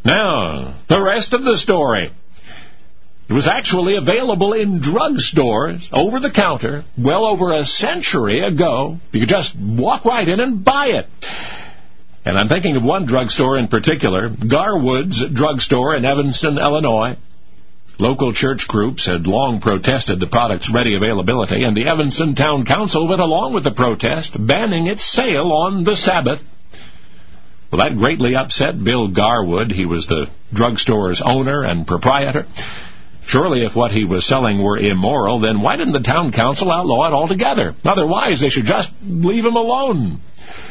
Now, the rest of the story. It was actually available in drugstores, over the counter, well over a century ago. You could just walk right in and buy it. And I'm thinking of one drugstore in particular, Garwood's Drugstore in Evanston, Illinois. Local church groups had long protested the product's ready availability, and the Evanston Town Council went along with the protest, banning its sale on the Sabbath. Well, that greatly upset Bill Garwood. He was the drugstore's owner and proprietor. Surely if what he was selling were immoral, then why didn't the town council outlaw it altogether? Otherwise, they should just leave him alone.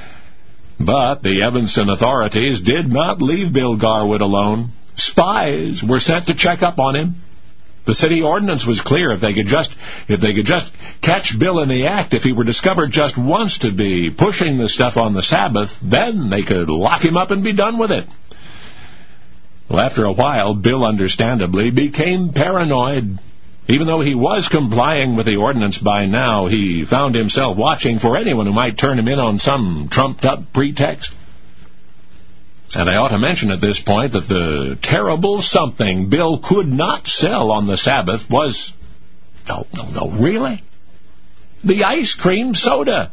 But the Evanston authorities did not leave Bill Garwood alone. Spies were sent to check up on him. The city ordinance was clear. If they could just catch Bill in the act, if he were discovered just once to be pushing the stuff on the Sabbath, then they could lock him up and be done with it. Well, after a while, Bill understandably became paranoid. Even though he was complying with the ordinance by now, he found himself watching for anyone who might turn him in on some trumped-up pretext. And I ought to mention at this point that the terrible something Bill could not sell on the Sabbath was... No, really? The ice cream soda.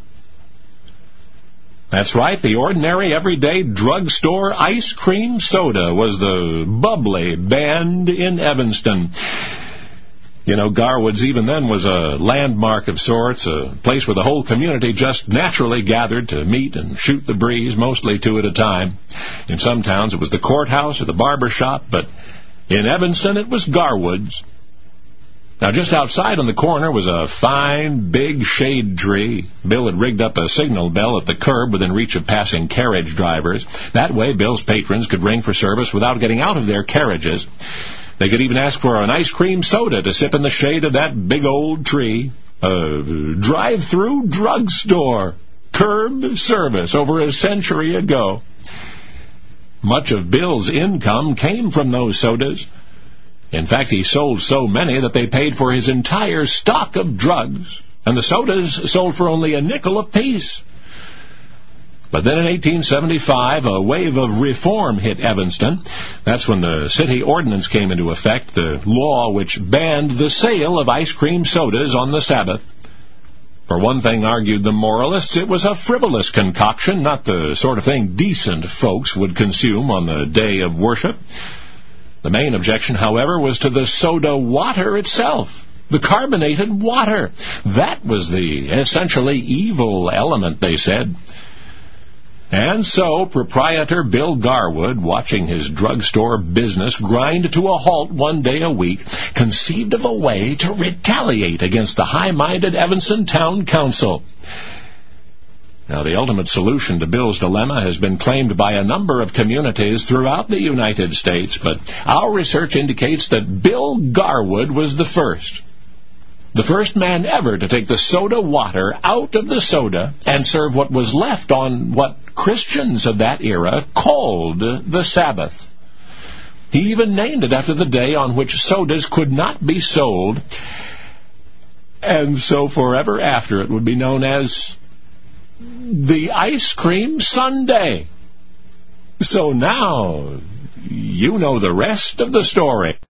That's right, the ordinary, everyday drugstore ice cream soda was the bubbly banned in Evanston. You know, Garwood's even then was a landmark of sorts, a place where the whole community just naturally gathered to meet and shoot the breeze, mostly two at a time. In some towns it was the courthouse or the barber shop, but in Evanston it was Garwood's. Now, just outside on the corner was a fine, big shade tree. Bill had rigged up a signal bell at the curb within reach of passing carriage drivers. That way, Bill's patrons could ring for service without getting out of their carriages. They could even ask for an ice cream soda to sip in the shade of that big old tree. A drive-through drugstore. Curb service over a century ago. Much of Bill's income came from those sodas. In fact, he sold so many that they paid for his entire stock of drugs, and the sodas sold for only a nickel apiece. But then in 1875, a wave of reform hit Evanston. That's when the city ordinance came into effect, the law which banned the sale of ice cream sodas on the Sabbath. For one thing, argued the moralists, it was a frivolous concoction, not the sort of thing decent folks would consume on the day of worship. The main objection, however, was to the soda water itself, the carbonated water. That was the essentially evil element, they said. And so proprietor Bill Garwood, watching his drugstore business grind to a halt one day a week, conceived of a way to retaliate against the high-minded Evanston Town Council. Now, the ultimate solution to Bill's dilemma has been claimed by a number of communities throughout the United States, but our research indicates that Bill Garwood was the first. The first man ever to take the soda water out of the soda and serve what was left on what Christians of that era called the Sabbath. He even named it after the day on which sodas could not be sold, and so forever after it would be known as the Ice Cream Sunday. So now you know the rest of the story.